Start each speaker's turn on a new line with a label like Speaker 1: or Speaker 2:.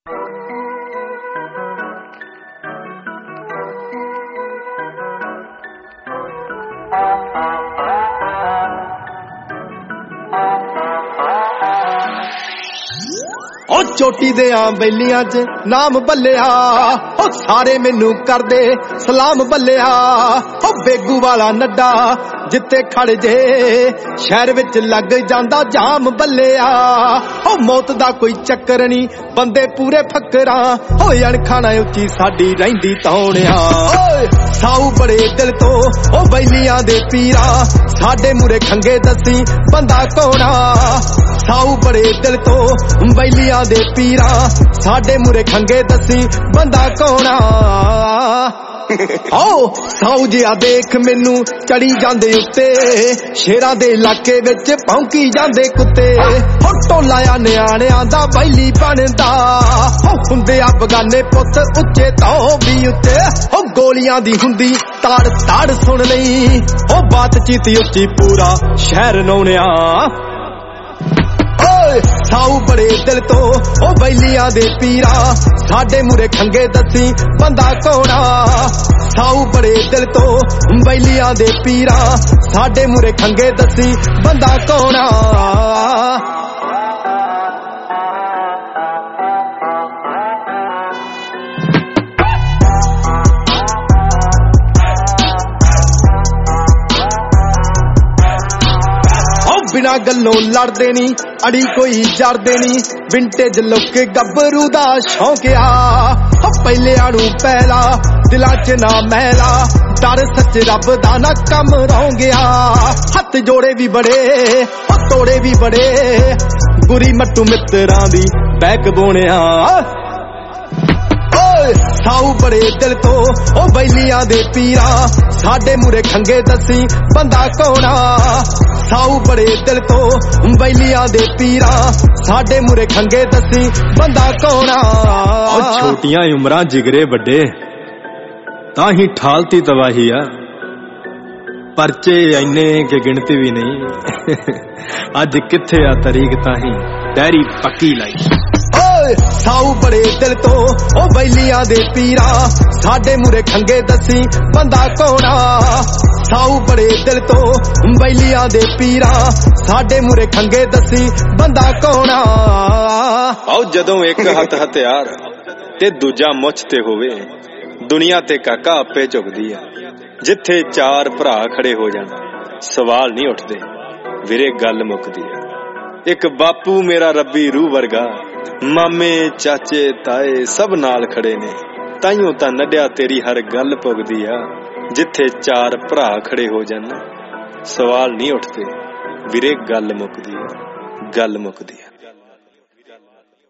Speaker 1: चोटी दे बेलियां च नाम बल्लिया सारे मैनू करदे सलाम बल्लिया बेगू वाला नड्डा जिते खड़ जे शहर विच लग जांदा जाम बल्लिया मौत दा कोई चक्कर नहीं बंदे पूरे फकरा अणखा ना उची साडी रहिंदी तौणिया साऊ बड़े दिल तो बैलियां दे पीरा साडे मुरे खंगे दसी बंदा कौना साऊ बड़े दिल तो बैलियां दे पीरा साडे मुरे खंगे दसी बंदा कौना साऊ जिहा देख मैनू चढ़ी जांदे उत्ते शेरां दे इलाके विच भौंकी जांदे कुत्ते टोलाया नियाणियां दा बैली बनदा हुंदे आ बगाने पुत्त उच्चे तो भी उत्ते गोलियां दी हुंदी ताड़ ताड़ सुन लई बातचीत उच्ची पूरा शहर नौनिया साऊ बड़े दिल तो बैलियां दे पीरा साडे मुरे खंगे दसी बंदा कौना साऊ बड़े दिल तो बैलियां दे पीरा साडे मुरे खंगे दसी बंदा कौना बिना गल्लों लड़दे नी अड़ी कोई जरदे नी विंटेज लुक गब्बरू दा शौकिया पहले आड़ू पहला दिलां च ना मैला डर सच रब दा ना कम रौंगिया हथ जोड़े भी बड़े तोड़े भी बड़े गुरी मट्टू मित्रां दी बैक बोनिया साऊ बड़े दिल तो बैलियां दे पीरा साडे मुरे खंगे दसी बंदा कौना साऊ बड़े दिल तो बैलियां दे पीरा साडे मुरे खंगे दसी बंदा कौना
Speaker 2: छोटियां उमरां जिगरे बड़े ताही ठालती तबाही आ परचे इन्ने के गिनती भी नहीं अज किथे आ तरीक ताही डैरी पक्की लाई
Speaker 1: साऊ बड़े दिल तो बैलियां दे पीरा साडे मुरे खंगे दसी बंदा कौना साऊ बड़े दिल तो बैलियां दे पीरा साडे मुरे खंगे दसी बंदा कौना
Speaker 2: आओ जदों एक हथ हथियार ते दूजा मुछ ते होवे दुनिया ते काका आपे झुकदी है जिथे चार भरा खड़े हो जाण सवाल नहीं उठदे वीरे गल मुकदी है एक बापू मेरा रब्बी रूह वर्गा मामे चाचे ताए सब नाल खड़े ने ताइयों तां नड्या तेरी हर गल पुगदी आ जिथे चार भरा खड़े हो जान सवाल नहीं उठते वीरे गल मुकदी है